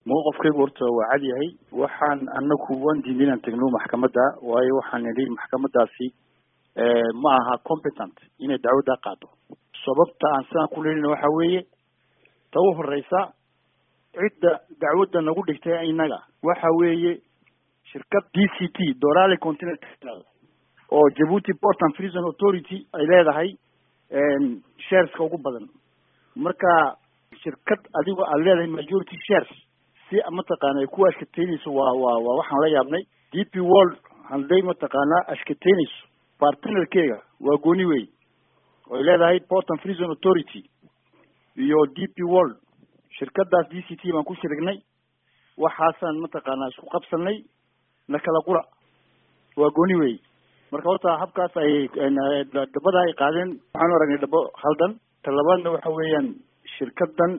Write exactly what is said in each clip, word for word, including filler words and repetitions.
mowqifkaygu horta waa cad yahay waxaan anaku waan diiday inaan tagno maxkamadda waayo waxaan nidhi maxkamadaasi ma aha competent inay dacwadda qaado sababta aan sidaan ku leelina waxa weeye ta u horeysa cidda dacwadda nagu dhigtay inaga waxa weeye shirkad D C T Dorale Continental oo Djibouti Port and Prison Authority ay leedahay shareska ugu badan marka shirkad adigu ay leedahay majority shares si mataqaana ay ku ashkateynayso waa waa waxaan la yaabnay D P World handay mataqaana ashkateynayso partnerkeega waa gooni wey oo leedahay Port and Prison Authority iyo D P World shirkadaas D C T baan ku shirgnay waxaasan mataqaana isku qabsanay na kala qura waa gooni wey marka horta habkaas ay dabada ay qaadeen waxaan aragnay dabo haldan talabaadna waxa weeyaan shirkadan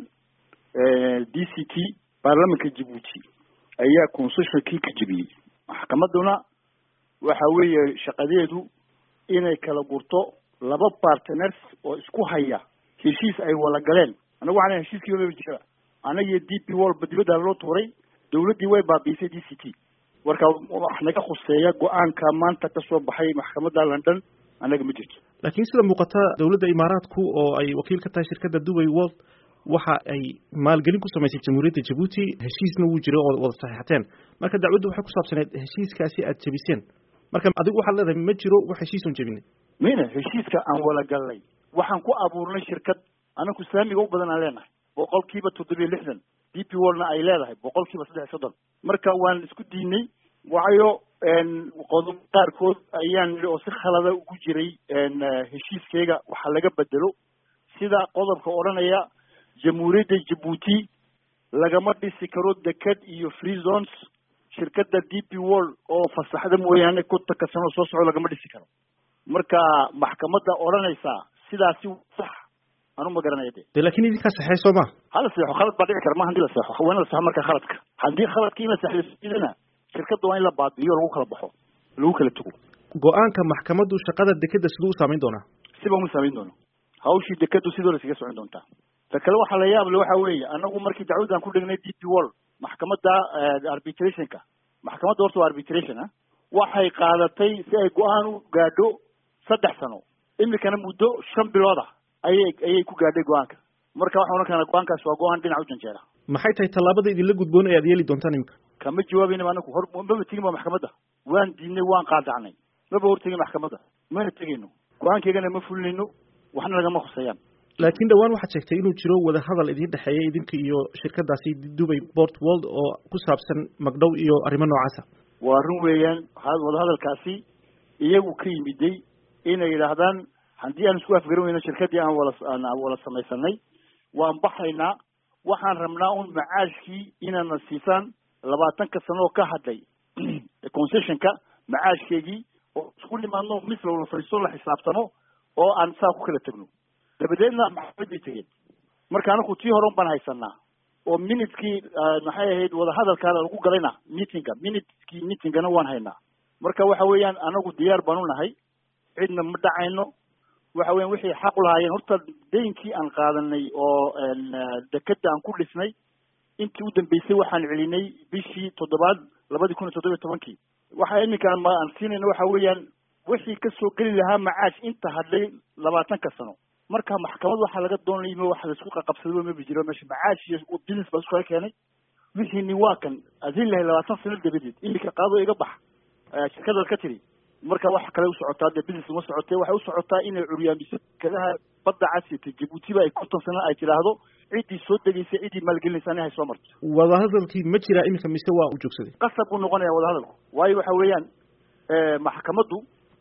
D C T baarlamaanka Djibouti ayaa constitution ka jibiyay maxkamaduna waxa weeye shaqadeedu inay kala gurto laba partners oo isku haya heshiis ay wala galeen anagu waxaan heshiiskii wada jira anaga D P World badibada loo tuuray dawladii way baabiisay D C T warka wax naga khuseeya go'aanka maanta ka soo baxay maxkamadda London anaga ma jirto laakiin sida muuqata dawladda Imaaraadku oo ay wakiil ka tahay shirkadda Dubai World waxa ay maalgelin ku samaysay Jamhuuriyadda Djibouti heshiisna uu jiro oo wada saxiixateen marka dacwaddu waxay ku saabsaneed heshiiskaasi aad jabiseen marka adigu waxa leedahay ma jiro wax heshiis oo jabinay meena heshiiska aan wala galnay waxaan ku abuurnay shirkad anagu saamiga u badan aan leenahay boqolkiiba toddoba iyo lixdan D P Worldna ay leedahay boqolkiiba saddex iyo soddon marka waan isku diinay waayo qodob qaarkood ayaan oo si khalada ugu jiray heshiiskeyga waxa laga bedelo sida qodobka oranaya Jamhuuriyadda Djibouti lagama dhisi karo dekad iyo free zones shirkadda D P World oo fasaxda mooyaane ku takasano soo socdo lagama dhisi karo marka maxkamadda oranaysa sidaasi sax anu ma garanayo de laakiin idinka saxayso ma hal saxo khalad baa dhici kara ma handii la saxo waana la saxo marka khaladka handii khaladkii la saxaysidana shirkadda waa in la baabiyo lagu kala baxo lagu kala tago go'aanka maxkamaddu shaqada dekada sidoo saameyn doona siba mu saameyn doona hawshii dekadu sidoo la iskaga socon doonta takala waxa la yaab leh waxa weeye anagu markii dacwadan ku dhignay D P World maxkamadda arbitrationka maxkamadda horta arbitration ah waxay qaadatay si ay go'aan u gaadho saddex sano imikana muddo shan bilood ah ayay ayay ku gaadhay go'aanka marka waxa oran kana go'aankaas waa go'aan dhinac u janjeera maxay tahay talaabada idin la gudboon ee aad yeeli doontaan imika kama jawaabina anagu hor ma tigin maxkamadda waan diinay waan qaadacnay ma hor tigin maxkamadda ma tigino go'aankeegana ma fulinayno waxna lagama khusayaan laakiin dhawaan waxaad sheegtay inuu jiro wada hadal idin dhaxeeyay idinka iyo shirkadaasi Dubai Port World oo ku saabsan magdhow iyo arrimo noocaas ah waa run weeyaan wada hadalkaasi iyagu ka yimiday inay yiraahdaan haddii aan isku afgaranayno shirkadii aan wala aan wala samaysanay waan baxaynaa waxaan rabnaa un macaashkii inaan siisaan labaatanka sano ka hadlay concessionka macaashkeegii oo isku nimaadno misla wala fariiso la xisaabtano oo aan saa ku kala tagno dabadeedna maxkamadda tegay marka anagu tii hore baan haysanaa oo minute-kii maxay ahayd wada hadalka lagu galayna meeting-ka minute-kii meeting-gana waan haynaa marka waxa weeyaan anagu diyaar baan u nahay cidna ma dhacayno waxa weeyaan wixii xaq u lahaayeen horta deynkii aan qaadanay oo dekada aan ku dhisnay intii u dambeysay waxaan celinay bishii toddobaad labadi kun iyo toddoba iyo tobankii waxa iminka aan siinayna waxa weeyaan wixii ka soo geli lahaa macaash inta hadlay labaatanka sano marka maxkamad waxa laga doonayay waxa la isku qabsadaba ma bijiro meesha macaash iyo business baa isku keenay wixii ni waa kan adil lahay labaatan sano dabadeed iminka qaado iga bax shirkada ka tiri marka wax kale u socotaa de business ma socotay waxa u socotaa inay curyaamiso kadaha badda casiyay Djibouti ba ay konton sano ay tiraahdo cidii soo degaysay cidii maalgelinaysa inay soo marto wada hadalkii ma jira iminka mise waa u joogsaday qasab uu noqonaya wada hadalku waayo waxa weeyaan maxkamaddu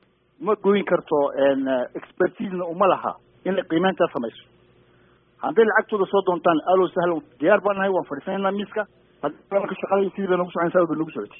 ma goyn karto expertise uma laha in qiimaynta samayso haddii lacagtooda soo doontaan alo sahlan diyaar baan nahay waan fadhiisanaynaa miiska haddii ka shaqada sidii baan ugu soconaysaa oo baan ugu socotay